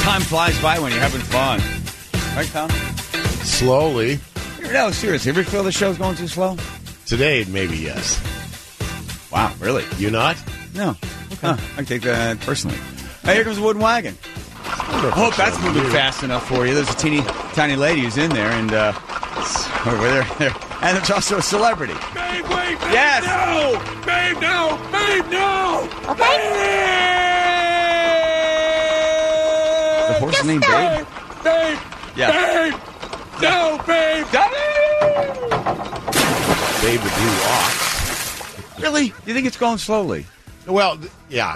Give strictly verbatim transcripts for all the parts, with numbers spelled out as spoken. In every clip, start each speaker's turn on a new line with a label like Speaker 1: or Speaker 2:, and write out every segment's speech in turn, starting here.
Speaker 1: Time flies by when you're having fun. Right, Tom?
Speaker 2: Slowly.
Speaker 1: No, seriously. Ever feel the show's going too slow?
Speaker 2: Today, maybe yes.
Speaker 1: Wow, really?
Speaker 2: You not?
Speaker 1: No. Okay. Huh, I take that personally. Hey, here comes the wooden wagon. I hope that's moving fast enough for you. There's a teeny tiny lady who's in there, and uh, over there, there. And there's also a celebrity.
Speaker 3: Babe, wait, babe,
Speaker 1: yes.
Speaker 3: no! Babe, no! Babe, no!
Speaker 4: Okay.
Speaker 1: Babe! The horse named Babe?
Speaker 3: Babe!
Speaker 1: Yeah.
Speaker 3: Babe! No, babe!
Speaker 2: Babe the Blue Ox.
Speaker 1: Really? You think it's going slowly?
Speaker 2: Well, th- yeah.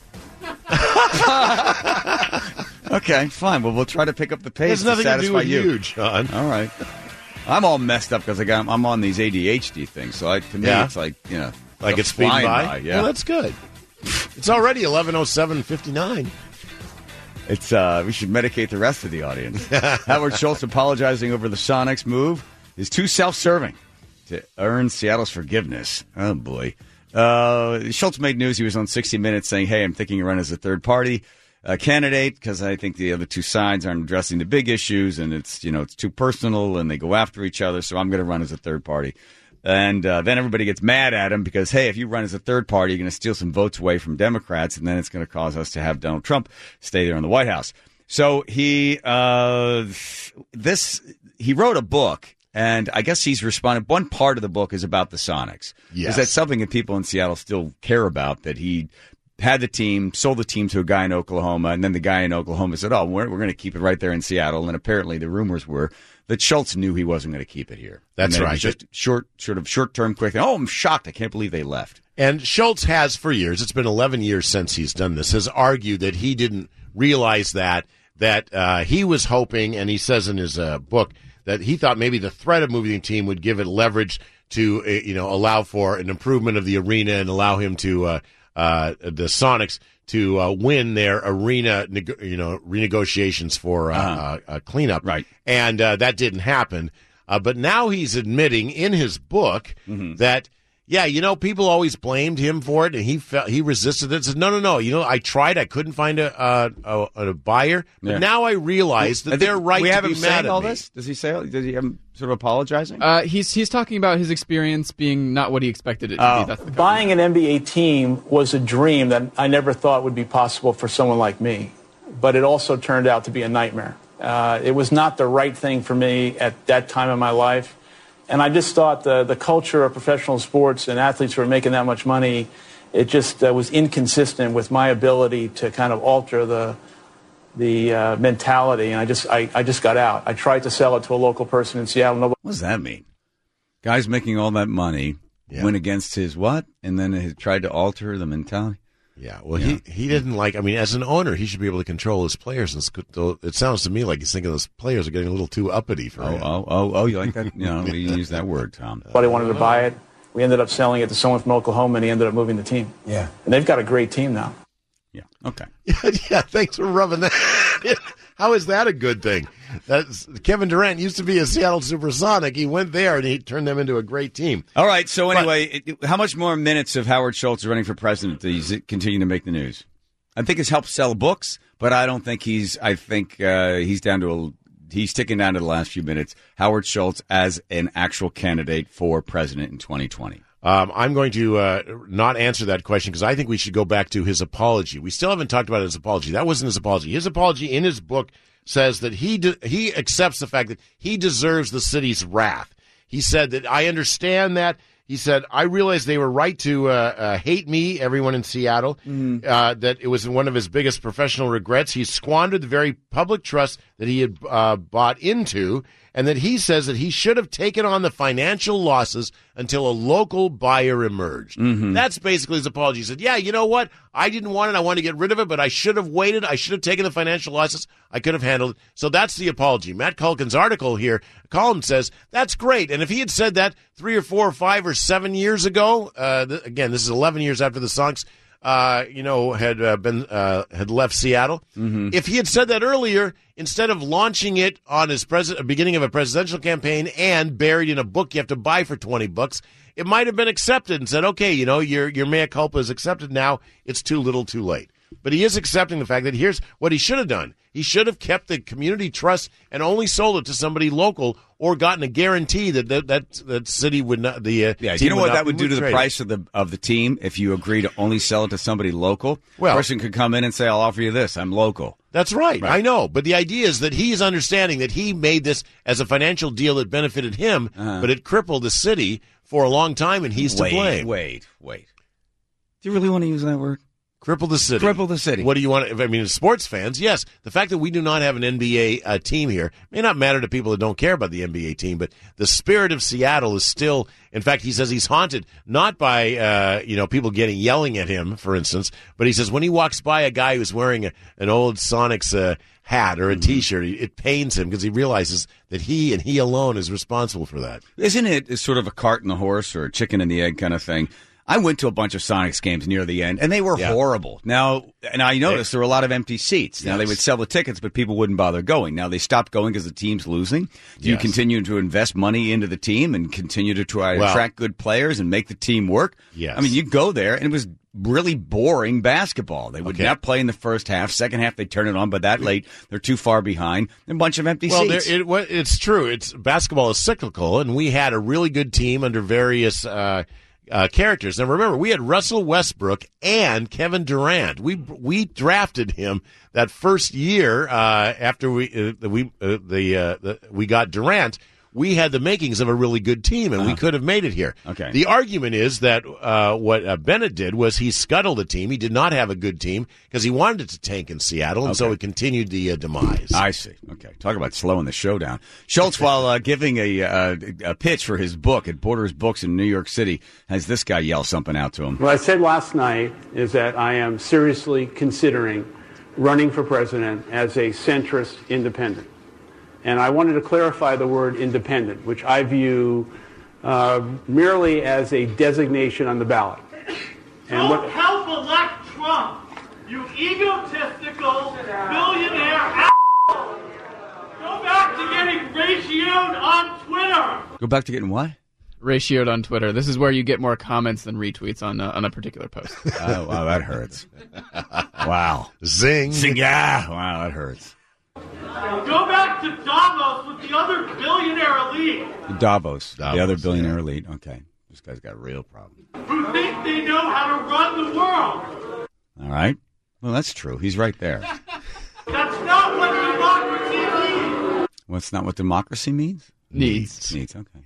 Speaker 1: Okay, fine. Well, we'll try to pick up the pace
Speaker 2: There's nothing
Speaker 1: to
Speaker 2: to
Speaker 1: satisfy
Speaker 2: do with
Speaker 1: you.
Speaker 2: you, John.
Speaker 1: All right. I'm all messed up because I got I'm on these A D H D things. So I, to me,
Speaker 2: Yeah.
Speaker 1: it's like you know,
Speaker 2: Like it's speeding
Speaker 1: flying
Speaker 2: by?
Speaker 1: by. Yeah,
Speaker 2: Well, that's good. It's already eleven oh seven fifty-nine.
Speaker 1: it's uh, we should medicate the rest of the audience. Howard Schultz apologizing over the Sonics move is too self-serving to earn Seattle's forgiveness. Oh boy. Uh, Schultz made news. He was on sixty minutes saying, "Hey, I'm thinking of running as a third party uh, candidate because I think the other two sides aren't addressing the big issues, and it's you know it's too personal, and they go after each other. So I'm going to run as a third party." And uh, then everybody gets mad at him because, hey, if you run as a third party, you're going to steal some votes away from Democrats, and then it's going to cause us to have Donald Trump stay there in the White House. So he uh, this he wrote a book. And I guess he's responded. One part of the book is about the Sonics.
Speaker 2: Yes.
Speaker 1: Is that something that people in Seattle still care about, that he had the team, sold the team to a guy in Oklahoma, and then the guy in Oklahoma said, oh, we're, we're going to keep it right there in Seattle. And apparently the rumors were that Schultz knew he wasn't going to keep it here.
Speaker 2: That's
Speaker 1: and
Speaker 2: right.
Speaker 1: It was just short, sort of short-term quick thing. Oh, I'm shocked. I can't believe they left.
Speaker 2: And Schultz has for years, it's been eleven years since he's done this, has argued that he didn't realize that, that uh, he was hoping, and he says in his uh, book, that he thought maybe the threat of moving the team would give it leverage to, uh, you know, allow for an improvement of the arena and allow him to, uh, uh, the Sonics to uh, win their arena, neg- you know, renegotiations for uh,
Speaker 1: Uh-huh.
Speaker 2: uh, uh, cleanup.
Speaker 1: Right.
Speaker 2: And uh, that didn't happen. Uh, but now he's admitting in his book
Speaker 1: Mm-hmm.
Speaker 2: that, yeah, you know, people always blamed him for it, and he felt he resisted it. Said, no, no, no. You know, I tried. I couldn't find a a, a, a buyer, but
Speaker 1: Yeah.
Speaker 2: now I realize that
Speaker 1: I think
Speaker 2: they're right
Speaker 1: we
Speaker 2: to
Speaker 1: have
Speaker 2: be
Speaker 1: him
Speaker 2: mad
Speaker 1: saying
Speaker 2: at
Speaker 1: all
Speaker 2: me.
Speaker 1: this? Does he say? Does he have him sort of apologizing?
Speaker 5: Uh, he's he's talking about his experience being not what he expected it to
Speaker 1: Oh.
Speaker 5: be. That's the
Speaker 6: Buying an N B A team was a dream that I never thought would be possible for someone like me, but it also turned out to be a nightmare. Uh, it was not the right thing for me at that time in my life, and I just thought the, the culture of professional sports and athletes who are making that much money, it just uh, was inconsistent with my ability to kind of alter the the uh, mentality, and I just I, I just got out. I tried to sell it to a local person in Seattle. Nobody
Speaker 1: What does that mean? Guys making all that money
Speaker 2: Yeah.
Speaker 1: went against his what? And then he tried to alter the mentality?
Speaker 2: Yeah, well,
Speaker 1: Yeah.
Speaker 2: he he didn't like. I mean, as an owner, he should be able to control his players. And it's- it sounds to me like he's thinking those players are getting a little too uppity for
Speaker 1: Oh,
Speaker 2: him.
Speaker 1: oh, oh, oh, you like that? You know, we use that word, Tom.
Speaker 6: wanted to buy it. We ended up selling it to someone from Oklahoma, and he ended up moving the team.
Speaker 4: Yeah.
Speaker 6: And they've got a great team now.
Speaker 1: Yeah, okay.
Speaker 2: Yeah, yeah, thanks for rubbing that. How is that a good thing? That's Kevin Durant used to be a Seattle Supersonic. He went there and he turned them into a great team.
Speaker 1: All right, so anyway, it, how much more minutes of Howard Schultz running for president does he continue to make the news? I think it's helped sell books, but I don't think he's, I think uh, he's down to a, he's ticking down to the last few minutes. Howard Schultz as an actual candidate for president in twenty twenty.
Speaker 2: Um, I'm going to uh, not answer that question because I think we should go back to his apology. We still haven't talked about his apology. That wasn't his apology. His apology in his book says that he de- he accepts the fact that he deserves the city's wrath. He said that I understand that. He said, I realized they were right to uh, uh, hate me, everyone in Seattle, mm-hmm. uh, that it was one of his biggest professional regrets. He squandered the very public trust that he had uh, bought into, and that he says that he should have taken on the financial losses until a local buyer emerged. Mm-hmm. That's basically his apology. He said, yeah, you know what? I didn't want it. I wanted to get rid of it, but I should have waited. I should have taken the financial losses. I could have handled it. So that's the apology. Matt Culkin's article here, column says, that's great. And if he had said that three or four or five or seven years ago, uh, th- again, this is eleven years after the Sox, uh, you know, had uh, been uh, had left Seattle. Mm-hmm. If he had said that earlier, instead of launching it on his pres- beginning of a presidential campaign and buried in a book you have to buy for twenty bucks, it might have been accepted and said, okay, you know, your your mea culpa is accepted now. It's too little, too late. but he is accepting the fact that here's what he should have done. He should have kept the community trust and only sold it to somebody local, or gotten a guarantee that that that, that city would not. The uh,
Speaker 1: yeah, do
Speaker 2: team
Speaker 1: you know
Speaker 2: would
Speaker 1: what
Speaker 2: not
Speaker 1: that would
Speaker 2: be
Speaker 1: do to the
Speaker 2: traded.
Speaker 1: price of the of the team if you agree to only sell it to somebody local?
Speaker 2: Well,
Speaker 1: a person could come in and say, "I'll offer you this. I'm local."
Speaker 2: That's right.
Speaker 1: Right.
Speaker 2: I know. But the idea is that he's understanding that he made this as a financial deal that benefited him,
Speaker 1: Uh-huh.
Speaker 2: but it crippled the city for a long time, and he's
Speaker 1: wait,
Speaker 2: to blame.
Speaker 1: Wait, wait. Do you really want to use that word?
Speaker 2: Cripple the city.
Speaker 1: Cripple the city.
Speaker 2: What do you want? I mean, as sports fans, yes. The fact that we do not have an N B A uh, team here may not matter to people that don't care about the N B A team, but the spirit of Seattle is still. In fact, he says he's haunted not by uh, you know people getting yelling at him, for instance, but he says when he walks by a guy who's wearing a, an old Sonics uh, hat or a
Speaker 1: Mm-hmm.
Speaker 2: T-shirt, it pains him because he realizes that he and he alone is responsible for that.
Speaker 1: Isn't it sort of a cart and the horse or a chicken and the egg kind of thing? I went to a bunch of Sonics games near the end, and they were
Speaker 2: Yeah.
Speaker 1: horrible. Now, and I noticed there were a lot of empty seats. Now,
Speaker 2: Yes.
Speaker 1: they would sell the tickets, but people wouldn't bother going. Now, they stopped going because the team's losing. Do you
Speaker 2: Yes.
Speaker 1: continue to invest money into the team and continue to try to
Speaker 2: Well-
Speaker 1: attract good players and make the team work?
Speaker 2: Yes.
Speaker 1: I mean, you go there, and it was really boring basketball. They would
Speaker 2: Okay.
Speaker 1: not play in the first half. Second half, they turn it on, but that late, they're too far behind. A bunch of empty
Speaker 2: Well, there,
Speaker 1: seats.
Speaker 2: it, what- it's true. It's basketball is cyclical, and we had a really good team under various uh, uh, characters. Now, remember, we had Russell Westbrook and Kevin Durant. We we drafted him that first year uh, after we uh, we uh, the, uh, the we got Durant. We had the makings of a really good team, and we could have made it here.
Speaker 1: Okay.
Speaker 2: The argument is that uh, what uh, Bennett did was he scuttled the team. He did not have a good team because he wanted it to tank in Seattle, and so
Speaker 1: Okay.
Speaker 2: it continued the uh, demise.
Speaker 1: I see. Okay. Talk about slowing the show down. Schultz, while uh, giving a, uh, a pitch for his book at Borders Books in New York City, has this guy yell something out to him.
Speaker 6: What I said last night is that I am seriously considering running for president as a centrist independent. And I wanted to clarify the word independent, which I view uh, merely as a designation on the ballot. And
Speaker 4: Don't
Speaker 6: what,
Speaker 4: help elect Trump, you egotistical billionaire asshole. Go back to getting ratioed on Twitter.
Speaker 1: Go back to getting what?
Speaker 5: Ratioed on Twitter. This is where you get more comments than retweets on uh, on a particular post.
Speaker 1: Oh, wow, that hurts. Wow.
Speaker 2: Zing.
Speaker 1: Zing, yeah. Wow, that hurts.
Speaker 4: Go back to Davos with the other billionaire elite
Speaker 1: Davos,
Speaker 2: Davos,
Speaker 1: the other billionaire elite. Okay. This guy's got a real problem.
Speaker 4: who think they know how to run the world.
Speaker 1: All right. Well, that's true. He's right there.
Speaker 4: That's not what democracy means.
Speaker 1: Well, that's not what democracy means?
Speaker 5: Needs.
Speaker 1: Needs, okay.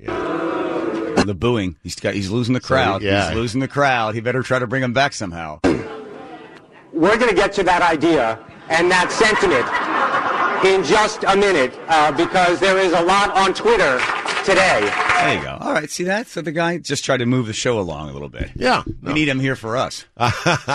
Speaker 1: The booing. He's got, he's losing the crowd.
Speaker 2: yeah.
Speaker 1: He's losing the crowd. He better try to bring him back somehow.
Speaker 7: We're going to get to that idea and that sentiment in just a minute uh, because there is a lot on Twitter today.
Speaker 1: There you go. All right. See that? So the guy just tried to move the show along a little bit.
Speaker 2: Yeah.
Speaker 1: We need him here for us. All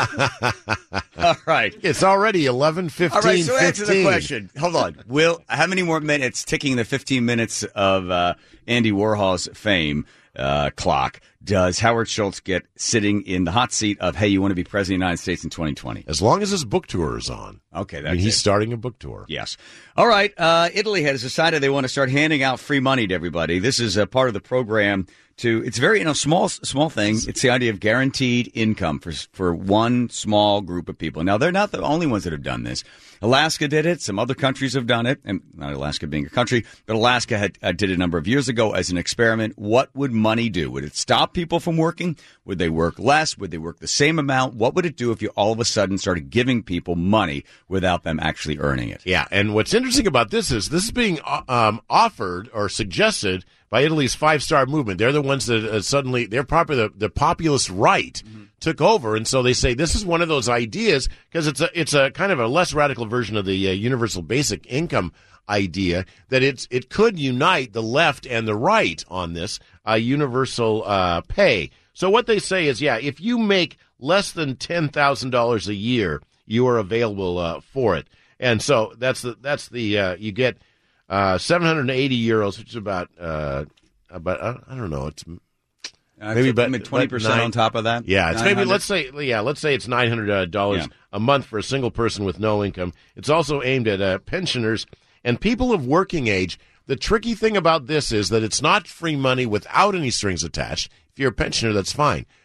Speaker 1: right.
Speaker 2: It's already eleven fifteen.
Speaker 1: All right, so answer the
Speaker 2: fifteen.
Speaker 1: question. Hold on. Will, how many more minutes, ticking the fifteen minutes of uh, Andy Warhol's fame uh, clock, does Howard Schultz get sitting in the hot seat of, hey, you want to be president of the United States in twenty twenty?
Speaker 2: As long as his book tour is on.
Speaker 1: Okay,
Speaker 2: I
Speaker 1: that's
Speaker 2: mean, he's
Speaker 1: it.
Speaker 2: starting a book tour.
Speaker 1: Yes. All right. Uh, Italy has decided they want to start handing out free money to everybody. This is a part of the program to, it's very, you know, small, small thing. It's the idea of guaranteed income for, for one small group of people. Now, they're not the only ones that have done this. Alaska did it. Some other countries have done it, and not Alaska being a country, but Alaska had, uh, did it a number of years ago as an experiment. What would money do? Would it stop people from working? Would they work less? Would they work the same amount? What would it do if you all of a sudden started giving people money without them actually earning it?
Speaker 2: Yeah, and what's interesting about this is this is being uh, um, offered or suggested by Italy's five-star movement. They're the ones that uh, suddenly, they're probably the, the populist right mm-hmm. took over, and so they say this is one of those ideas because it's a it's a kind of a less radical version of the uh, universal basic income idea that it's it could unite the left and the right on this uh, universal uh, pay. So what they say is, yeah, if you make less than ten thousand dollars a year, you are available uh, for it. And so that's the that's the uh, you get uh, seven hundred eighty euros, which is about uh, about uh, I don't know, it's
Speaker 1: Uh,
Speaker 2: maybe
Speaker 1: about
Speaker 2: about
Speaker 1: twenty percent
Speaker 2: nine-
Speaker 1: on top of that.
Speaker 2: yeah, it's maybe
Speaker 1: nine hundred?
Speaker 2: let's say yeah, let's say it's nine hundred dollars
Speaker 1: Yeah.
Speaker 2: a month for a single person with no income. It's also aimed at uh, pensioners and people of working age. The tricky thing about this is that it's not free money without any strings attached. If you're a pensioner, that's fine.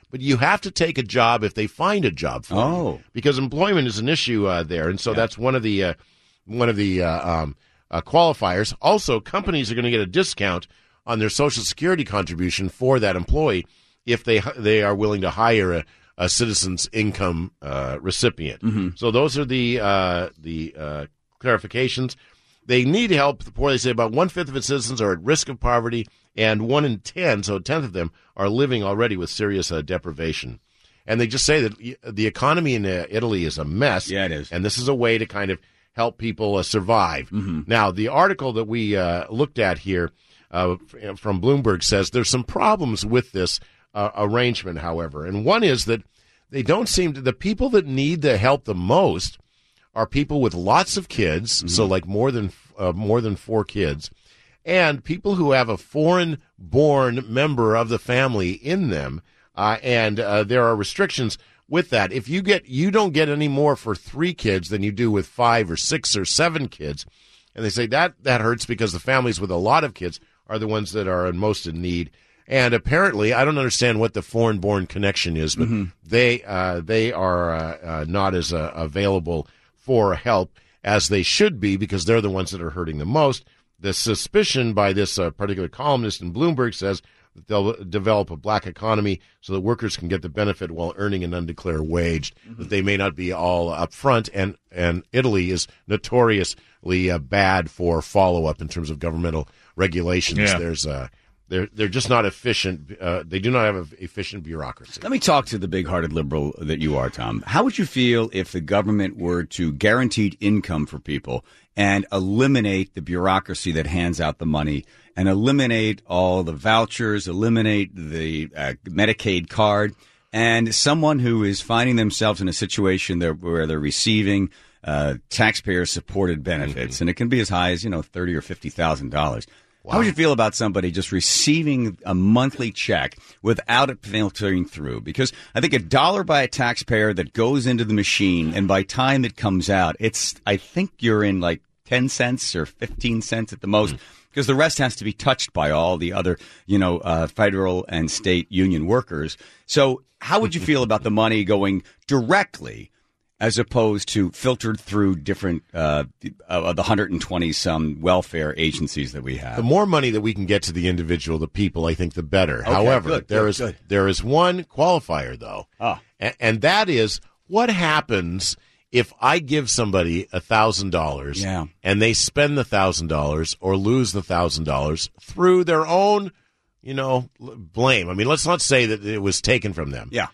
Speaker 2: but you have to take a job if they find a job for
Speaker 1: Oh.
Speaker 2: you, because employment is an issue uh, there, and so
Speaker 1: Yeah.
Speaker 2: that's one of the uh, one of the uh, um, uh, qualifiers. Also, companies are going to get a discount on their Social Security contribution for that employee if they they are willing to hire a, a citizen's income uh, recipient.
Speaker 1: Mm-hmm.
Speaker 2: So those are the uh, the uh, clarifications. They need help. The poor, they say, about one-fifth of its citizens are at risk of poverty, and one in ten, so a tenth of them, are living already with serious uh, deprivation. And they just say that the economy in uh, Italy is a mess.
Speaker 1: Yeah, it is.
Speaker 2: And this is a way to kind of help people uh, survive.
Speaker 1: Mm-hmm.
Speaker 2: Now, the article that we uh, looked at here uh, from Bloomberg says there's some problems with this uh, arrangement, however. And one is that they don't seem to, the people that need the help the most are people with lots of kids,
Speaker 1: Mm-hmm.
Speaker 2: so like more than uh, more than four kids, and people who have a foreign-born member of the family in them, uh, and uh, there are restrictions with that. If you get, you don't get any more for three kids than you do with five or six or seven kids, and they say that that hurts because the families with a lot of kids are the ones that are in most in need. And apparently, I don't understand what the foreign-born connection is, but
Speaker 1: Mm-hmm.
Speaker 2: they uh, they are uh, uh, not as uh, available for help as they should be, because they're the ones that are hurting the most. The suspicion by this uh, particular columnist in Bloomberg says that they'll develop a black economy so that workers can get the benefit while earning an undeclared wage, mm-hmm. that they may not be all up front. And, and Italy is notoriously uh, bad for follow-up in terms of governmental regulations.
Speaker 3: Yeah.
Speaker 2: There's uh, they're, they're just not efficient. Uh, they do not have an efficient bureaucracy.
Speaker 1: Let me talk to the big-hearted liberal that you are, Tom. How would you feel if the government were to guaranteed income for people and eliminate the bureaucracy that hands out the money and eliminate all the vouchers, eliminate the uh, Medicaid card, and someone who is finding themselves in a situation there where they're receiving uh, taxpayer-supported benefits, mm-hmm. and it can be as high as, you know, thirty thousand dollars or fifty thousand dollars. Wow. How would you feel about somebody just receiving a monthly check without it filtering through? Because I think a dollar by a taxpayer that goes into the machine, and by time it comes out, it's I think you're in like ten cents or fifteen cents at the most, because mm. the rest has to be touched by all the other, you know, uh, federal and state union workers. So how would you feel about the money going directly as opposed to filtered through different uh, of the one hundred twenty some welfare agencies that we have?
Speaker 2: The more money that we can get to the individual, the people, I think the better.
Speaker 1: Okay,
Speaker 2: However,
Speaker 1: good,
Speaker 2: there
Speaker 1: good,
Speaker 2: is
Speaker 1: good.
Speaker 2: there is one qualifier, though,
Speaker 1: Ah.
Speaker 2: and, and that is what happens if I give somebody a thousand dollars
Speaker 1: Yeah.
Speaker 2: and they spend the thousand dollars or lose the thousand dollars through their own, you know, blame. I mean, let's not say that it was taken from them.
Speaker 1: Yeah.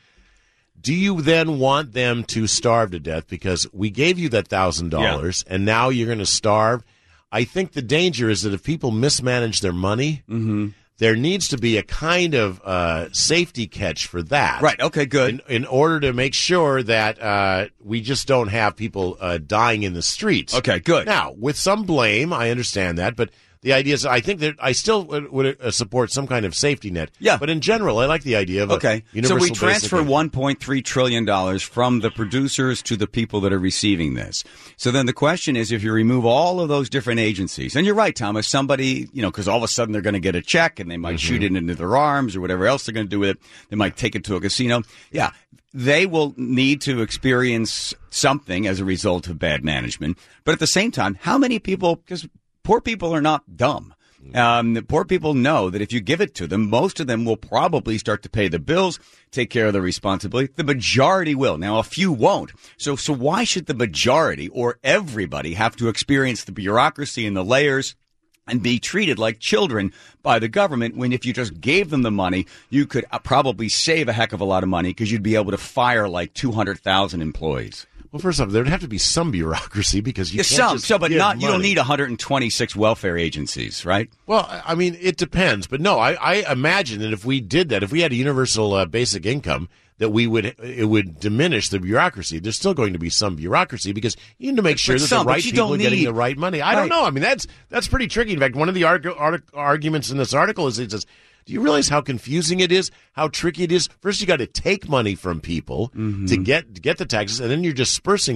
Speaker 2: Do you then want them to starve to death because we gave you that thousand dollars and now you're going to starve? I think the danger is that if people mismanage their money,
Speaker 1: Mm-hmm.
Speaker 2: there needs to be a kind of uh, safety catch for that.
Speaker 1: Right. Okay, good.
Speaker 2: In, in order to make sure that uh, we just don't have people uh, dying in the streets.
Speaker 1: Okay, good.
Speaker 2: Now, with some blame, I understand that, but the idea is I think that I still would, would uh, support some kind of safety net.
Speaker 1: Yeah.
Speaker 2: But in general, I like the idea of
Speaker 1: Okay,
Speaker 2: a
Speaker 1: so
Speaker 2: universal
Speaker 1: we
Speaker 2: basic
Speaker 1: transfer
Speaker 2: income.
Speaker 1: one point three trillion dollars from the producers to the people that are receiving this. So then the question is, if you remove all of those different agencies, and you're right, Thomas, somebody, you know, because all of a sudden they're going to get a check and they might
Speaker 2: Mm-hmm.
Speaker 1: shoot it into their arms or whatever else they're going to do with it. They might take it to a casino. Yeah, they will need to experience something as a result of bad management. But at the same time, how many people, because poor people are not dumb. Um, the poor people know that if you give it to them, most of them will probably start to pay the bills, take care of their responsibility. The majority will. Now, a few won't. So, so why should the majority or everybody have to experience the bureaucracy and the layers and be treated like children by the government when if you just gave them the money, you could uh, probably save a heck of a lot of money because you'd be able to fire like two hundred thousand employees.
Speaker 2: Well, first off, there'd have to be some bureaucracy because you
Speaker 1: Yeah,
Speaker 2: can't
Speaker 1: some,
Speaker 2: just
Speaker 1: so, but
Speaker 2: give
Speaker 1: not, you don't
Speaker 2: money.
Speaker 1: need one hundred twenty-six welfare agencies, right?
Speaker 2: Well, I mean, it depends. But no, I, I imagine that if we did that, if we had a universal uh, basic income, that we would it would diminish the bureaucracy. There's still going to be some bureaucracy because you need to make sure
Speaker 1: But
Speaker 2: that
Speaker 1: some,
Speaker 2: the
Speaker 1: but
Speaker 2: right
Speaker 1: you
Speaker 2: people
Speaker 1: don't
Speaker 2: are getting
Speaker 1: need-
Speaker 2: the right money. I
Speaker 1: Right.
Speaker 2: don't know. I mean, that's that's pretty tricky. In fact, one of the arg- arg- arguments in this article is it says, do you realize how confusing it is, how tricky it is? First, you got to take money from people
Speaker 1: Mm-hmm.
Speaker 2: to get to get the taxes, and then you're dispersing them.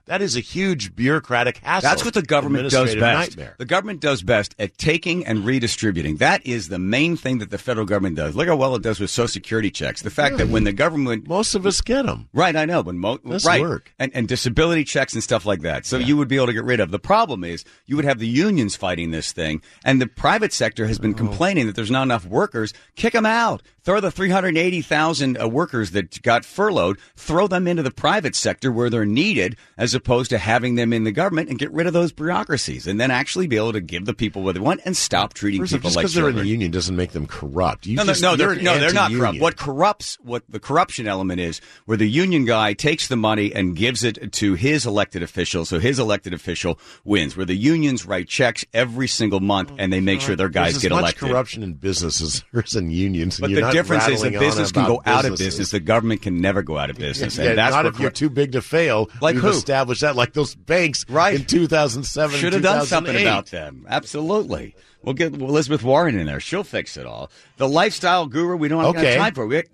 Speaker 2: That is a huge bureaucratic hassle.
Speaker 1: That's what the government does
Speaker 2: Administrative
Speaker 1: best.
Speaker 2: Nightmare.
Speaker 1: The government does best at taking and redistributing. That is the main thing that the federal government does. Look how well it does with Social Security checks. The fact that when the government...
Speaker 2: Most of us get them.
Speaker 1: Right, I know. When mo-
Speaker 2: This
Speaker 1: right.
Speaker 2: work.
Speaker 1: And, and disability checks and stuff like that. So you would be able to get rid of. The problem is you would have the unions fighting this thing, and the private sector has been complaining that there's not enough workers. Kick them out. Throw the three hundred eighty thousand uh, workers that got furloughed, throw them into the private sector where they're needed, as opposed to having them in the government, and get rid of those bureaucracies, and then actually be able to give the people what they want and stop treating
Speaker 2: First of all,
Speaker 1: people
Speaker 2: just
Speaker 1: like
Speaker 2: because they're in
Speaker 1: children.
Speaker 2: the union doesn't make them corrupt. You
Speaker 1: No, no,
Speaker 2: just,
Speaker 1: no,
Speaker 2: you're
Speaker 1: they're,
Speaker 2: an
Speaker 1: no, they're not
Speaker 2: anti-union.
Speaker 1: corrupt. What corrupts, what the corruption element is, where the union guy takes the money and gives it to his elected official, so his elected official wins. Where the unions write checks every single month and they make sure their guys
Speaker 2: There's
Speaker 1: get
Speaker 2: as much
Speaker 1: elected.
Speaker 2: corruption in business as there is in unions. And
Speaker 1: But
Speaker 2: you're
Speaker 1: the
Speaker 2: not
Speaker 1: difference is that
Speaker 2: rattling on
Speaker 1: business can
Speaker 2: about
Speaker 1: go out of
Speaker 2: businesses.
Speaker 1: business. The government can never go out of business.
Speaker 2: Yeah,
Speaker 1: and that's
Speaker 2: not
Speaker 1: what
Speaker 2: if you're too big to fail.
Speaker 1: Like
Speaker 2: We've
Speaker 1: who?
Speaker 2: established that, like those banks
Speaker 1: Right.
Speaker 2: in two thousand seven.
Speaker 1: should have done something about them. Absolutely. We'll get Elizabeth Warren in there. She'll fix it all. The lifestyle guru, we don't have
Speaker 2: Okay.
Speaker 1: time for. We,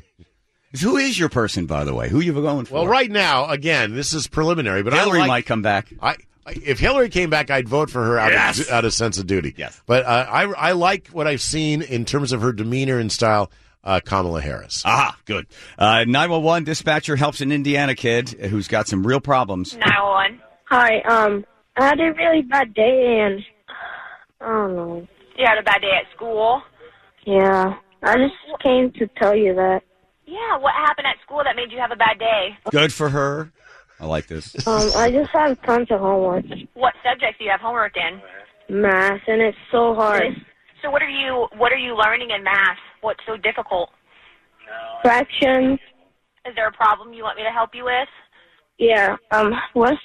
Speaker 1: who is your person, by the way? Who you going for?
Speaker 2: Well, right now, again, this is preliminary, but
Speaker 1: Hillary
Speaker 2: I like,
Speaker 1: might come back.
Speaker 2: I, I if Hillary came back, I'd vote for her out
Speaker 1: Yes.
Speaker 2: of out of sense of duty.
Speaker 1: Yes.
Speaker 2: But uh, I I like what I've seen in terms of her demeanor and style. Uh, Kamala Harris.
Speaker 1: Ah, good. Uh, nine one one dispatcher helps an Indiana kid who's got some real problems.
Speaker 8: nine one one. Hi, um, I had a really bad day and I don't know.
Speaker 9: You had a bad day at school?
Speaker 8: Yeah, I just came to tell you that.
Speaker 9: Yeah, what happened at school that made you have a bad day?
Speaker 1: Good for her. I like this.
Speaker 8: Um, I just have tons of homework.
Speaker 9: What subjects do you have homework in?
Speaker 8: Math, and it's so hard.
Speaker 9: So what are you what are you learning in math? What's so difficult?
Speaker 8: Fractions.
Speaker 9: Is there a problem you want me to help you with?
Speaker 8: Yeah, um, what's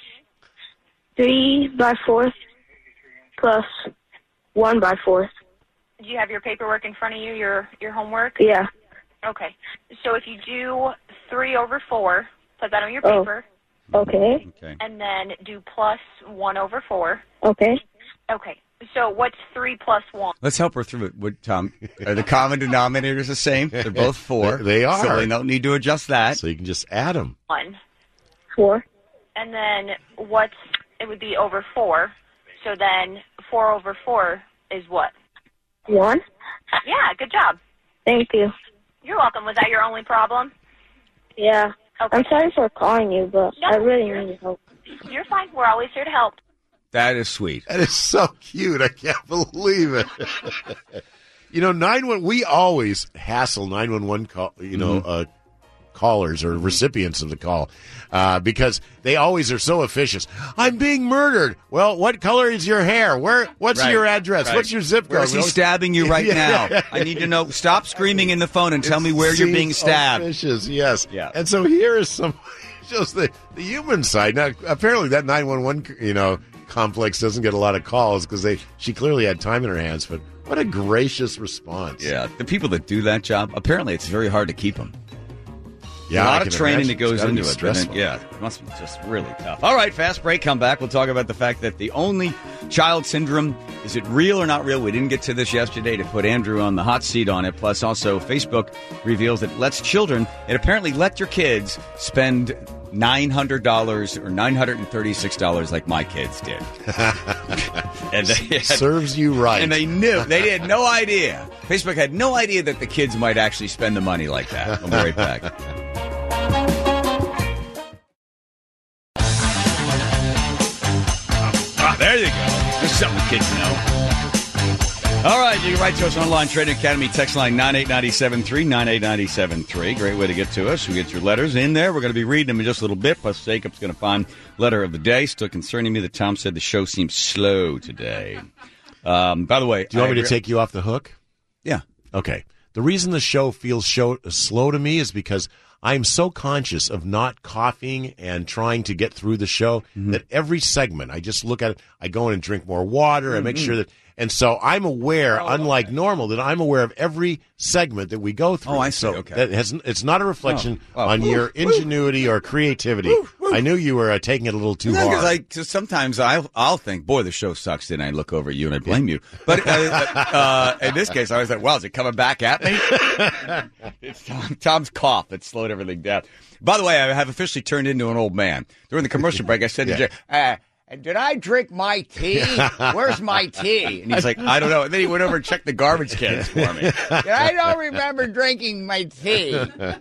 Speaker 8: three by fourth plus one by fourth?
Speaker 9: Do you have your paperwork in front of you, your your homework?
Speaker 8: Yeah.
Speaker 9: Okay. So if you do three over four, put that on your
Speaker 8: Oh.
Speaker 9: paper.
Speaker 8: Okay.
Speaker 1: Okay.
Speaker 9: And then do plus one over four.
Speaker 8: Okay.
Speaker 9: Okay. So what's three plus one?
Speaker 1: Let's help her through it. Would, Tom, are the common denominators the same? They're both four.
Speaker 2: They are.
Speaker 1: So they don't need to adjust that.
Speaker 2: So you can just add them.
Speaker 9: One.
Speaker 8: Four.
Speaker 9: And then what's, it would be over four. So then four over four is what?
Speaker 8: One.
Speaker 9: Yeah, good job.
Speaker 8: Thank you.
Speaker 9: You're welcome. Was that your only problem?
Speaker 8: Yeah.
Speaker 9: Okay.
Speaker 8: I'm sorry for calling you, but
Speaker 9: No,
Speaker 8: I really
Speaker 9: you're-
Speaker 8: need help.
Speaker 9: You're fine. We're always here to help.
Speaker 1: That is sweet.
Speaker 2: That is so cute. I can't believe it. You know, nine one. We always hassle nine one one call. You know, uh, callers or recipients of the call uh, because they always are so officious. I'm being murdered. Well, what color is your hair? Where? What's
Speaker 1: Right,
Speaker 2: your address?
Speaker 1: right.
Speaker 2: What's your zip code?
Speaker 1: Where is he
Speaker 2: Well,
Speaker 1: stabbing you right
Speaker 2: Yeah.
Speaker 1: now? I need to know. Stop screaming in the phone and tell me where you're
Speaker 2: Seems
Speaker 1: being stabbed.
Speaker 2: Officious, yes.
Speaker 1: Yeah.
Speaker 2: And so here is some just the, the human side. Now, apparently that nine one one, you know, complex doesn't get a lot of calls because they she clearly had time in her hands. But what a gracious response.
Speaker 1: Yeah, the people that do that job, apparently it's very hard to keep them.
Speaker 2: Yeah,
Speaker 1: a
Speaker 2: I
Speaker 1: lot of
Speaker 2: can
Speaker 1: training
Speaker 2: imagine.
Speaker 1: that goes
Speaker 2: It's gotta
Speaker 1: into
Speaker 2: be
Speaker 1: it. but then-
Speaker 2: stressful.
Speaker 1: yeah, it must be just really tough. All right, fast break. Come back. We'll talk about the fact that the only child syndrome, is it real or not real? We didn't get to this yesterday to put Andrew on the hot seat on it. Plus, also, Facebook reveals that it lets children, it apparently let your kids spend nine hundred dollars or nine hundred thirty-six dollars like my kids did. And they had,
Speaker 2: Serves you right.
Speaker 1: and they knew. They had no idea. Facebook had no idea that the kids might actually spend the money like that. I'll be right back. Ah, there you go. There's something kids know. All right, you can write to us online, Trading Academy, text line nine eight nine seven three, nine eight nine seven three. Great way to get to us. We get your letters in there. We're going to be reading them in just a little bit, plus Jacob's going to find letter of the day. Still concerning me that Tom said the show seems slow today. Um, by the way,
Speaker 2: Do you want
Speaker 1: I
Speaker 2: me to
Speaker 1: re-
Speaker 2: take you off the hook?
Speaker 1: Yeah.
Speaker 2: Okay. The reason the show feels show, slow to me is because I'm so conscious of not coughing and trying to get through the show
Speaker 1: Mm-hmm.
Speaker 2: that every segment, I just look at it, I go in and drink more water, I make sure that, And so I'm aware, unlike normal, that I'm aware of every segment that we go through.
Speaker 1: Oh, I see.
Speaker 2: So
Speaker 1: Okay.
Speaker 2: that has, it's not a reflection
Speaker 1: Oh. Oh.
Speaker 2: on
Speaker 1: Woo,
Speaker 2: your
Speaker 1: woo.
Speaker 2: ingenuity or creativity.
Speaker 1: Woo, woo.
Speaker 2: I knew you were uh, taking it a little too
Speaker 1: No,
Speaker 2: hard.
Speaker 1: because I cause sometimes I'll, I'll think, boy, the show sucks. Then I look over at you and I blame you. But uh, uh, in this case, I was like, well, is it coming back at me? It's Tom, Tom's cough that slowed everything down. By the way, I have officially turned into an old man. During the commercial break, I said
Speaker 2: Yeah.
Speaker 1: to Jay, uh, did I drink my tea? Where's my tea? And he's like, I don't know. And then he went over and checked the garbage cans for me. I don't remember drinking my tea.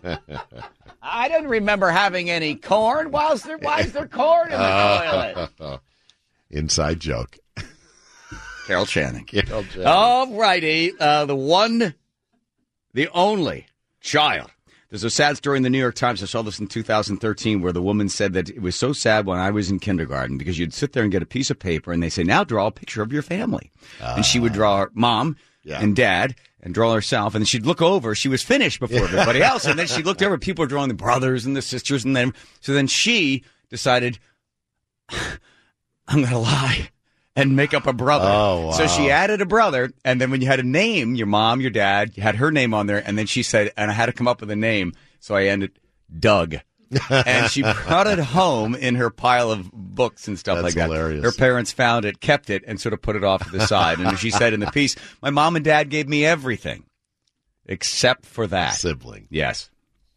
Speaker 1: I didn't remember having any corn. Why is there, why is there corn in the toilet?
Speaker 2: Inside joke.
Speaker 1: Carol Channing.
Speaker 2: Carol Channing.
Speaker 1: All righty. Uh, the one, the only child. There's a sad story in the New York Times. I saw this in two thousand thirteen where the woman said that it was so sad when I was in kindergarten because you'd sit there and get a piece of paper and they say, now draw a picture of your family. Uh, and she would draw her mom
Speaker 2: yeah.
Speaker 1: and dad and draw herself. And then she'd look over. She was finished before everybody else. And then she looked over. People were drawing the brothers and the sisters. And then, so then she decided, I'm going to lie and make up a brother.
Speaker 2: Oh, wow.
Speaker 1: So she added a brother, and then when you had a name, your mom, your dad, you had her name on there, and then she said, and I had to come up with a name, so I ended Doug. And she brought it home in her pile of books and stuff
Speaker 2: That's
Speaker 1: like that.
Speaker 2: hilarious.
Speaker 1: Her parents found it, kept it, and sort of put it off to the side. And as she said in the piece, my mom and dad gave me everything except for that.
Speaker 2: Sibling.
Speaker 1: Yes.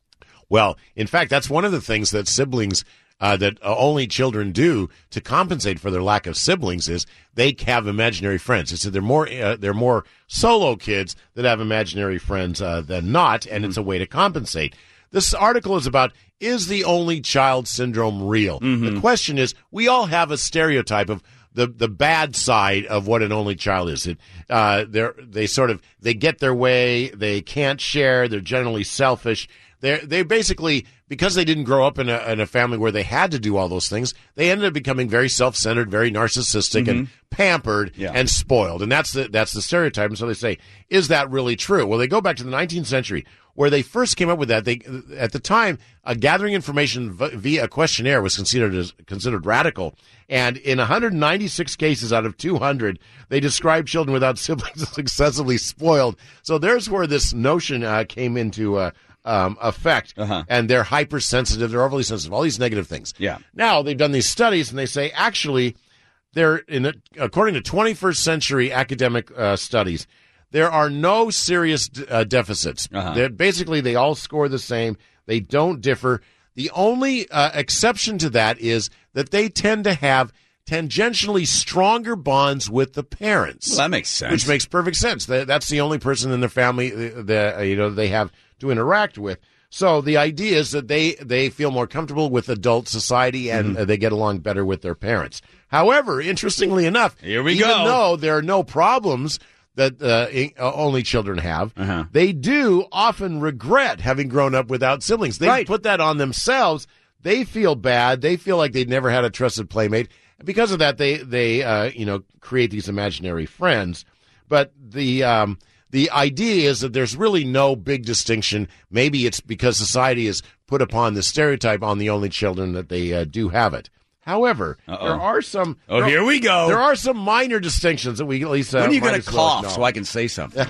Speaker 2: Well, in fact, that's one of the things that siblings Uh, that uh, only children do to compensate for their lack of siblings is they have imaginary friends. It's they're more uh, they're more solo kids that have imaginary friends uh, than not, and mm-hmm. it's a way to compensate. This article is about, is the only child syndrome real? Mm-hmm. The question is, we all have a stereotype of the the bad side of what an only child is. It uh, they they sort of they get their way, they can't share, they're generally selfish. They they basically, because they didn't grow up in a, in a family where they had to do all those things, they ended up becoming very self-centered, very narcissistic, mm-hmm. and pampered
Speaker 1: yeah.
Speaker 2: and spoiled. And that's the that's the stereotype. And so they say, is that really true? Well, they go back to the nineteenth century, where they first came up with that. They at the time, uh, gathering information via a questionnaire was considered as considered radical. And in one hundred ninety-six cases out of two hundred, they described children without siblings as excessively spoiled. So there's where this notion uh, came into uh, Um, effect,
Speaker 1: uh-huh.
Speaker 2: and they're hypersensitive, they're overly sensitive, all these negative things.
Speaker 1: Yeah.
Speaker 2: Now they've done these studies, and they say actually, they're in a, according to twenty-first century academic uh, studies, there are no serious uh, deficits.
Speaker 1: Uh-huh.
Speaker 2: They're, basically, they all score the same. They don't differ. The only uh, exception to that is that they tend to have tangentially stronger bonds with the parents.
Speaker 1: Well, that makes sense.
Speaker 2: Which makes perfect sense. That's the only person in their family that you know they have to interact with. So the idea is that they, they feel more comfortable with adult society and mm-hmm. they get along better with their parents. However, interestingly enough,
Speaker 1: Here we
Speaker 2: even
Speaker 1: go.
Speaker 2: though there are no problems that uh, only children have, uh-huh. they do often regret having grown up without siblings. They
Speaker 1: right.
Speaker 2: put that on themselves. They feel bad. They feel like they'd never had a trusted playmate. And because of that, they, they uh, you know, create these imaginary friends. But the... Um, The idea is that there's really no big distinction. Maybe it's because society has put upon the stereotype on the only children that they uh, do have it. However, Uh-oh. there are some.
Speaker 1: Oh,
Speaker 2: there,
Speaker 1: here we go.
Speaker 2: There are some minor distinctions that we at least. Uh,
Speaker 1: when are you going to cough
Speaker 2: well
Speaker 1: so I can say something?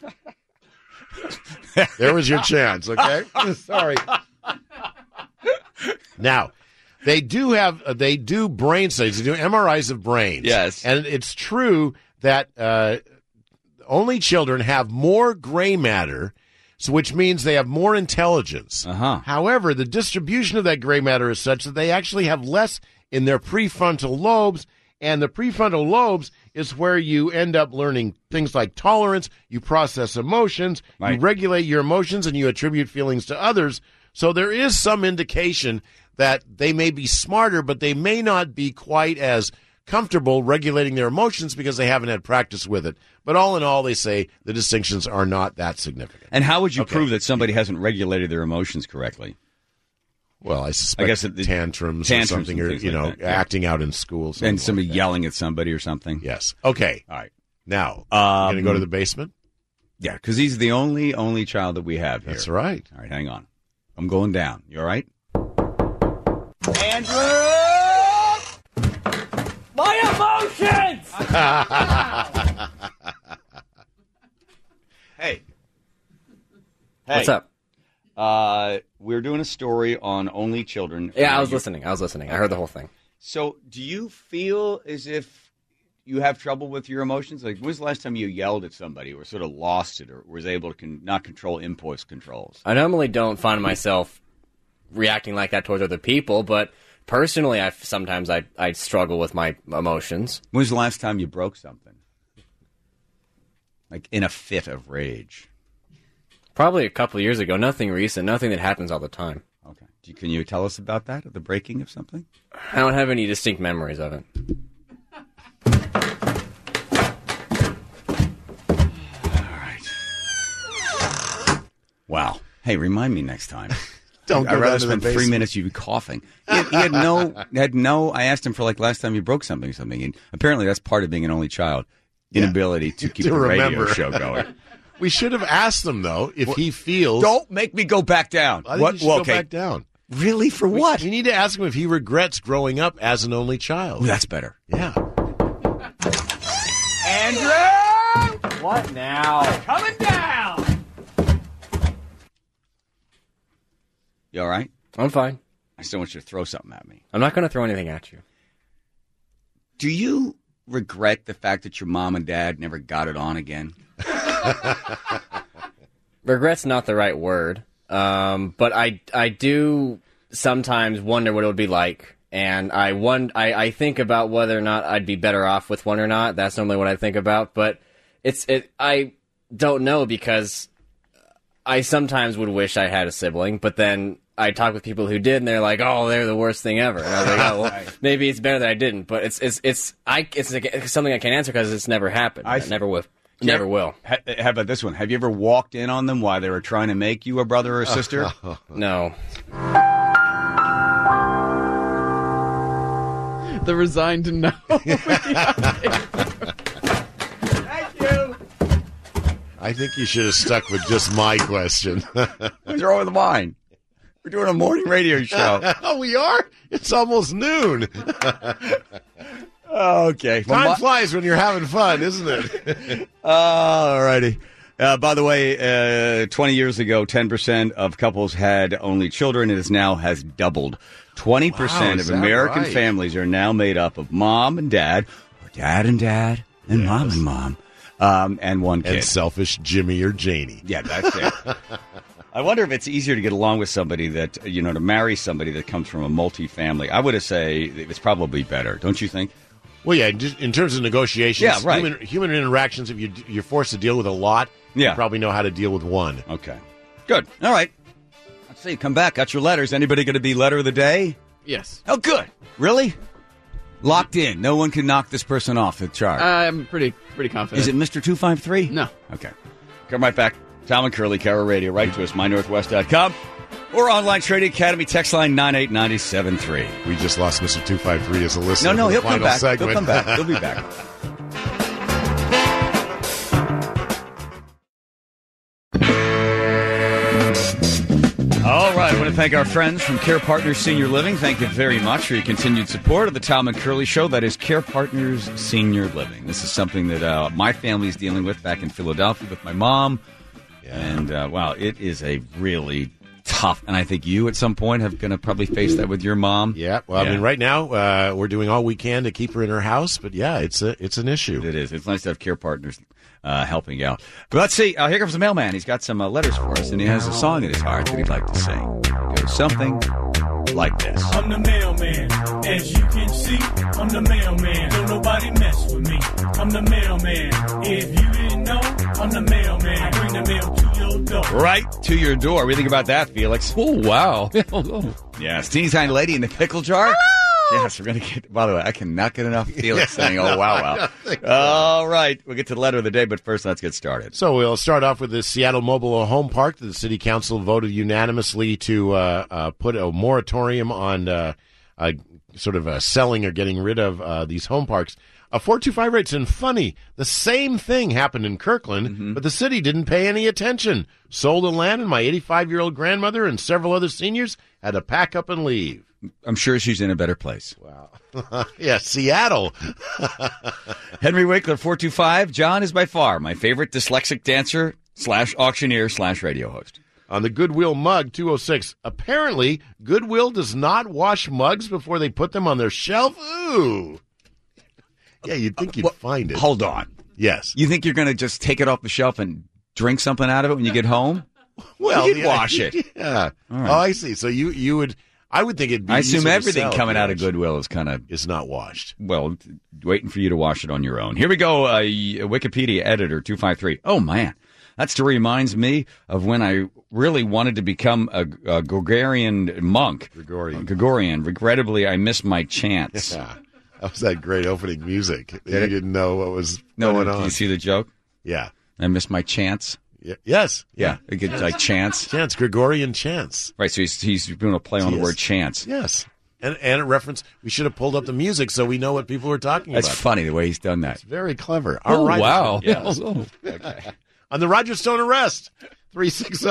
Speaker 2: There was your chance. Okay, sorry. Now, they do have. Uh, they do brain studies. They do M R Is of brains.
Speaker 1: Yes,
Speaker 2: and it's true that. Uh, Only children have more gray matter, so which means they have more intelligence.
Speaker 1: Uh-huh.
Speaker 2: However, the distribution of that gray matter is such that they actually have less in their prefrontal lobes, and the prefrontal lobes is where you end up learning things like tolerance, you process emotions, right. you regulate your emotions, and you attribute feelings to others. So there is some indication that they may be smarter, but they may not be quite as comfortable regulating their emotions because they haven't had practice with it. But all in all, they say the distinctions are not that significant.
Speaker 1: And how would you
Speaker 2: okay.
Speaker 1: prove that somebody hasn't regulated their emotions correctly?
Speaker 2: Well, I suspect
Speaker 1: I guess it, it,
Speaker 2: tantrums,
Speaker 1: tantrums
Speaker 2: or something, or, you
Speaker 1: like
Speaker 2: know,
Speaker 1: that, yeah.
Speaker 2: acting out in school.
Speaker 1: And somebody
Speaker 2: like
Speaker 1: yelling at somebody or something.
Speaker 2: Yes. Okay.
Speaker 1: All right.
Speaker 2: Now,
Speaker 1: um,
Speaker 2: going to go to the basement?
Speaker 1: Yeah, because he's the only, only child that we have here.
Speaker 2: That's right.
Speaker 1: All right, hang on. I'm going down. You all right?
Speaker 3: Andrew! My emotions!
Speaker 1: Hey,
Speaker 10: What's up?
Speaker 1: Uh, we're doing a story on only children.
Speaker 10: Yeah, I
Speaker 1: Uh,
Speaker 10: was
Speaker 1: you-
Speaker 10: listening. I was listening. I heard the whole thing.
Speaker 1: So, do you feel as if you have trouble with your emotions? Like, when was the last time you yelled at somebody or sort of lost it or was able to con- not control impulse controls?
Speaker 10: I normally don't find myself reacting like that towards other people, but personally, I sometimes I I struggle with my emotions.
Speaker 1: When was the last time you broke something? Like, in a fit of rage?
Speaker 10: Probably a couple of years ago. Nothing recent. Nothing that happens all the time.
Speaker 1: Okay. Do you, can you tell us about that, the breaking of something?
Speaker 10: I don't have any distinct memories of it.
Speaker 1: Wow. Hey, remind me next time.
Speaker 2: Don't
Speaker 1: I'd
Speaker 2: go
Speaker 1: rather
Speaker 2: down to the
Speaker 1: spend three
Speaker 2: basement.
Speaker 1: minutes you coughing. He had, he had no, had no. I asked him for like last time you broke something, or something, and apparently that's part of being an only child, inability to keep
Speaker 2: To
Speaker 1: the radio
Speaker 2: remember.
Speaker 1: show going.
Speaker 2: We should have asked him, though, if he feels...
Speaker 1: Don't make me go back down.
Speaker 2: I think
Speaker 1: What?
Speaker 2: you should
Speaker 1: Well,
Speaker 2: go
Speaker 1: okay.
Speaker 2: back down.
Speaker 1: Really? For
Speaker 2: We-
Speaker 1: what?
Speaker 2: We need to ask him if he regrets growing up as an only child.
Speaker 1: Ooh, that's better.
Speaker 2: Yeah.
Speaker 1: Andrew,
Speaker 10: What now?
Speaker 1: coming down. You all right?
Speaker 10: I'm fine.
Speaker 1: I still want you to throw something at me.
Speaker 10: I'm not going to throw anything at you.
Speaker 1: Do you regret the fact that your mom and dad never got it on again?
Speaker 10: Regret's not the right word, um, but I I do sometimes wonder what it would be like, and I won- I, I think about whether or not I'd be better off with one or not. That's normally what I think about, but it's it I don't know because I sometimes would wish I had a sibling, but then I talk with people who did, and they're like, "Oh, they're the worst thing ever." And I was like, "Oh, well, maybe it's better that I didn't." But it's it's it's I it's, it's something I can't answer because it's never happened.
Speaker 1: I
Speaker 10: I never will. Never will.
Speaker 1: Ha- How about this one? Have you ever walked in on them while they were trying to make you a brother or a sister?
Speaker 10: No.
Speaker 5: The resigned to know.
Speaker 1: Thank you.
Speaker 2: I think you should have stuck with just my question.
Speaker 1: What's wrong with mine? We're doing a morning radio show.
Speaker 2: Oh, we are? It's almost noon.
Speaker 1: Okay. Well,
Speaker 2: Time
Speaker 1: my-
Speaker 2: flies when you're having fun, isn't it?
Speaker 1: All righty. Uh, by the way, uh, twenty years ago, ten percent of couples had only children. It is now has doubled. twenty percent
Speaker 2: Wow,
Speaker 1: of
Speaker 2: is that
Speaker 1: American
Speaker 2: right?
Speaker 1: families are now made up of mom and dad, or dad and dad, and
Speaker 2: Yes.
Speaker 1: mom and mom, um, and one kid.
Speaker 2: And selfish Jimmy or Janie.
Speaker 1: Yeah, that's it. I wonder if it's easier to get along with somebody that, you know, to marry somebody that comes from a multi-family. I would have say it's probably better, don't you think?
Speaker 2: Well, yeah, just in terms of negotiations,
Speaker 1: Yeah, right.
Speaker 2: human, human interactions, if you, you're forced to deal with a lot,
Speaker 1: Yeah.
Speaker 2: you probably know how to deal with one.
Speaker 1: Okay. Good. All right. Let's see. Come back. Got your letters. Anybody going to be letter of the day?
Speaker 5: Yes.
Speaker 1: Oh, good. Really? Locked in. No one can knock this person off the chart.
Speaker 5: I'm pretty pretty confident.
Speaker 1: Is it Mister two five three?
Speaker 5: No.
Speaker 1: Okay. Come right back. Tom and Curly, Carol Radio. Write to us, my northwest dot com. Or online Trading Academy, text line nine eight nine seven three.
Speaker 2: We just lost Mister two five three as a listener.
Speaker 1: No, no,
Speaker 2: for the
Speaker 1: he'll come
Speaker 2: final
Speaker 1: back.
Speaker 2: segment.
Speaker 1: He'll come back. He'll be back. All right, I want to thank our friends from Care Partners Senior Living. Thank you very much for your continued support of the Tom and Curly Show. That is Care Partners Senior Living. This is something that uh, my family is dealing with back in Philadelphia with my mom. And, uh, wow, it is a really tough, and I think you at some point have going to probably face that with your mom.
Speaker 2: Yeah, well, I mean, right now uh, we're doing all we can to keep her in her house, but yeah, it's a it's an issue.
Speaker 1: It is. It's nice to have Care Partners uh, helping out. But let's see. Uh, here comes the mailman. He's got some uh, letters for us, and he has a song in his heart that he'd like to sing. It goes something like this.
Speaker 3: I'm the mailman. As you can see, I'm the mailman. Don't nobody mess with me. I'm the mailman. If you didn't know, I'm the mailman. I bring the mail to your door.
Speaker 1: Right to your door. What do you think about that, Felix?
Speaker 5: Oh, wow.
Speaker 1: Yes. Teeny tiny lady in the pickle jar. Yes, we're going to get, by the way, I cannot get enough Felix saying, oh, wow, wow. All right. We'll get to the letter of the day, but first let's get started.
Speaker 2: So we'll start off with the Seattle Mobile Home Park. The City Council voted unanimously to uh, uh, put a moratorium on uh, uh, sort of uh, selling or getting rid of uh, these home parks. A four two five rates, and funny, the same thing happened in Kirkland, mm-hmm. but the city didn't pay any attention. Sold the land, and my eighty-five-year-old grandmother and several other seniors had to pack up and leave.
Speaker 1: I'm sure she's in a better place.
Speaker 2: Wow. Yeah, Seattle.
Speaker 1: Henry Winkler, four two five. John is by far my favorite dyslexic dancer slash auctioneer slash radio host.
Speaker 2: On the Goodwill mug, two oh six. Apparently, Goodwill does not wash mugs before they put them on their shelf. Ooh. Yeah, you'd think you'd
Speaker 1: Well,
Speaker 2: find it.
Speaker 1: Hold on.
Speaker 2: Yes.
Speaker 1: You think you're going to just take it off the shelf and drink something out of it when you get home?
Speaker 2: Well,
Speaker 1: you'd
Speaker 2: yeah,
Speaker 1: wash it.
Speaker 2: Yeah.
Speaker 1: All right.
Speaker 2: Oh, I see. So you you would. I would think it'd be.
Speaker 1: I assume
Speaker 2: easier to
Speaker 1: everything
Speaker 2: sell if
Speaker 1: coming
Speaker 2: you
Speaker 1: out of
Speaker 2: washed.
Speaker 1: Goodwill is kind of,
Speaker 2: It's not washed.
Speaker 1: well, t- waiting for you to wash it on your own. Here we go. Uh, Wikipedia editor two five three. Oh, man. That story reminds me of when I really wanted to become a, a Gregorian monk.
Speaker 2: Gregorian.
Speaker 1: Gregorian. Regrettably, I missed my chance.
Speaker 2: Yeah. That was that great opening music.
Speaker 1: Did
Speaker 2: you
Speaker 1: it?
Speaker 2: didn't know what was
Speaker 1: No,
Speaker 2: going
Speaker 1: do
Speaker 2: on.
Speaker 1: you see the joke?
Speaker 2: Yeah.
Speaker 1: I missed my chance.
Speaker 2: Yeah. Yes.
Speaker 1: Yeah, it gets like chance.
Speaker 2: Chance. Gregorian chance.
Speaker 1: Right, so he's he's doing a play on the
Speaker 2: Yes.
Speaker 1: word chance.
Speaker 2: Yes. And and a reference. We should have pulled up the music so we know what people were talking
Speaker 1: That's
Speaker 2: about.
Speaker 1: funny the way he's done that.
Speaker 2: Very clever.
Speaker 1: Oh,
Speaker 2: All right.
Speaker 1: wow.
Speaker 2: Yes. On the Roger Stone arrest, three sixty.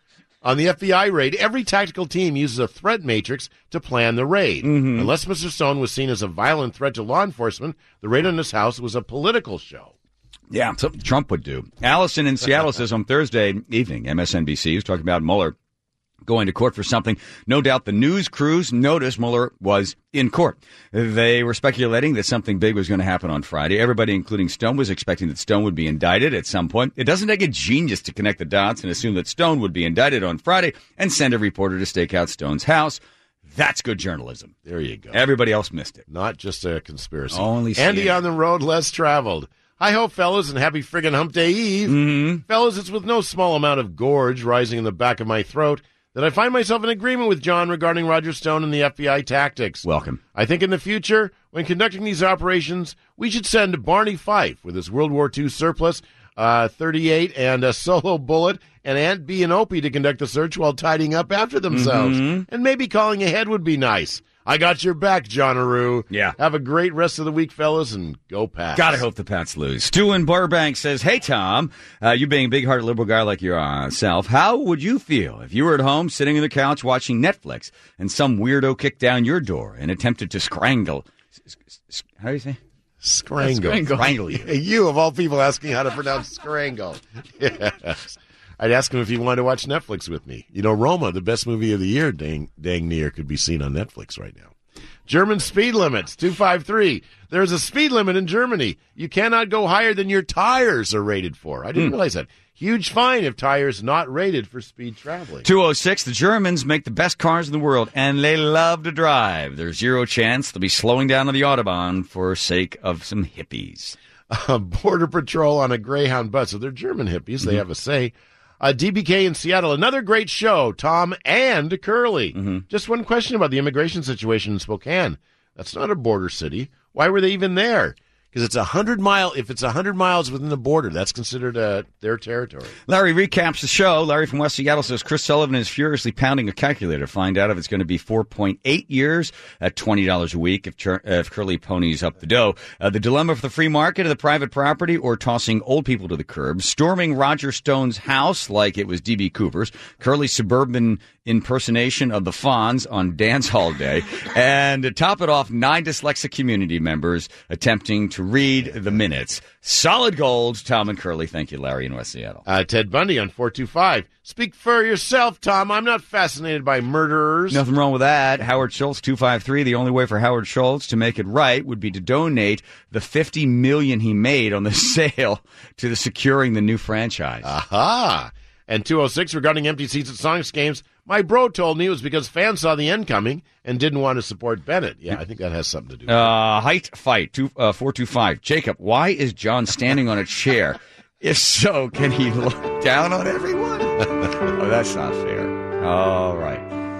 Speaker 2: On the F B I raid, every tactical team uses a threat matrix to plan the raid.
Speaker 1: Mm-hmm.
Speaker 2: Unless Mister Stone was seen as a violent threat to law enforcement, the raid on his house was a political show.
Speaker 1: Yeah, something Trump would do. Allison in Seattle says on Thursday evening, M S N B C was talking about Mueller going to court for something. No doubt the news crews noticed Mueller was in court. They were speculating that something big was going to happen on Friday. Everybody, including Stone, was expecting that Stone would be indicted at some point. It doesn't take a genius to connect the dots and assume that Stone would be indicted on Friday and send a reporter to stake out Stone's house. That's good journalism.
Speaker 2: There you go.
Speaker 1: Everybody else missed it.
Speaker 2: Not just a conspiracy.
Speaker 1: Only
Speaker 2: Andy
Speaker 1: C N N.
Speaker 2: on the road, less traveled. Hi ho, fellas, and happy friggin' hump day eve.
Speaker 1: Mm-hmm.
Speaker 2: Fellas, it's with no small amount of gorge rising in the back of my throat that I find myself in agreement with John regarding Roger Stone and the F B I tactics.
Speaker 1: Welcome.
Speaker 2: I think in the future, when conducting these operations, we should send Barney Fife with his World War Two surplus, uh, thirty-eight, and a solo bullet, and Aunt Bee and Opie to conduct the search while tidying up after themselves.
Speaker 1: Mm-hmm.
Speaker 2: And maybe calling ahead would be nice. I got your back, John-a-roo.
Speaker 1: Yeah.
Speaker 2: Have a great rest of the week, fellas, and go Pats.
Speaker 1: Gotta hope the Pats lose. Stu in Burbank says, hey, Tom, uh, you being a big-hearted liberal guy like yourself, how would you feel if you were at home sitting on the couch watching Netflix and some weirdo kicked down your door and attempted to scrangle, how do you say?
Speaker 2: Scrangle.
Speaker 1: Scrangle. Scrangle you.
Speaker 2: You, of all people, asking how to pronounce scrangle. Yes. I'd ask him if he wanted to watch Netflix with me. You know, Roma, the best movie of the year, dang, dang near, could be seen on Netflix right now. German speed limits, two five three. There's a speed limit in Germany. You cannot go higher than your tires are rated for. I didn't
Speaker 1: Hmm.
Speaker 2: realize that. Huge fine if tires not rated for speed traveling.
Speaker 1: two oh six, the Germans make the best cars in the world, and they love to drive. There's zero chance they'll be slowing down on the Autobahn for sake of some hippies.
Speaker 2: Uh, Border Patrol on a Greyhound bus. So they're German hippies. They
Speaker 1: Mm-hmm.
Speaker 2: have a say. Uh, D B K in Seattle. Another great show, Tom and Curly.
Speaker 1: Mm-hmm.
Speaker 2: Just one question about the immigration situation in Spokane. That's not a border city. Why were they even there? Because it's a hundred mile. If it's a hundred miles within the border, that's considered uh, their territory.
Speaker 1: Larry recaps the show. Larry from West Seattle says Chris Sullivan is furiously pounding a calculator to find out if it's going to be four point eight years at twenty dollars a week if, Chur- uh, if Curly ponies up the dough. Uh, the dilemma for the free market of the private property or tossing old people to the curb, storming Roger Stone's house like it was D B. Cooper's, Curly's suburban impersonation of the Fonz on Dance Hall Day, and to top it off, nine dyslexic community members attempting to read the minutes. Solid gold, Tom and Curly. Thank you, Larry in West Seattle.
Speaker 2: Uh, Ted Bundy on four two five. Speak for yourself, Tom. I'm not fascinated by murderers.
Speaker 1: Nothing wrong with that. Howard Schultz, two five three. The only way for Howard Schultz to make it right would be to donate the fifty million dollars he made on the sale to the securing the new franchise.
Speaker 2: Aha. And two oh six regarding empty seats at Sonics games. My bro told me it was because fans saw the end coming and didn't want to support Bennett. Yeah, I think that has something to do with it.
Speaker 1: Uh, height fight, two, uh, four two five. Jacob, why is John standing on a chair? If so, can he look down on everyone? Oh, that's not fair. All right.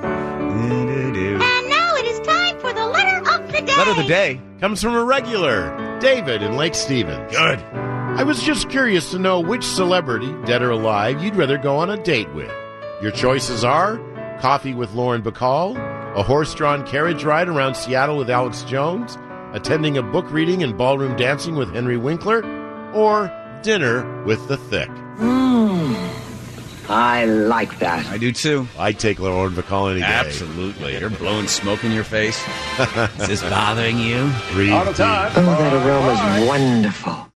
Speaker 11: And now it is time for the letter of the day.
Speaker 1: Letter of the day.
Speaker 2: Comes from a regular, David in Lake Stevens.
Speaker 1: Good.
Speaker 2: I was just curious to know which celebrity, dead or alive, you'd rather go on a date with. Your choices are coffee with Lauren Bacall, a horse-drawn carriage ride around Seattle with Alex Jones, attending a book reading and ballroom dancing with Henry Winkler, or dinner with the Thick.
Speaker 12: Mmm. I like that.
Speaker 1: I do too.
Speaker 2: I'd take Lauren Bacall any day.
Speaker 1: Absolutely. You're blowing smoke in your face. Is this bothering you?
Speaker 2: Breathe
Speaker 12: Oh, that aroma's wonderful.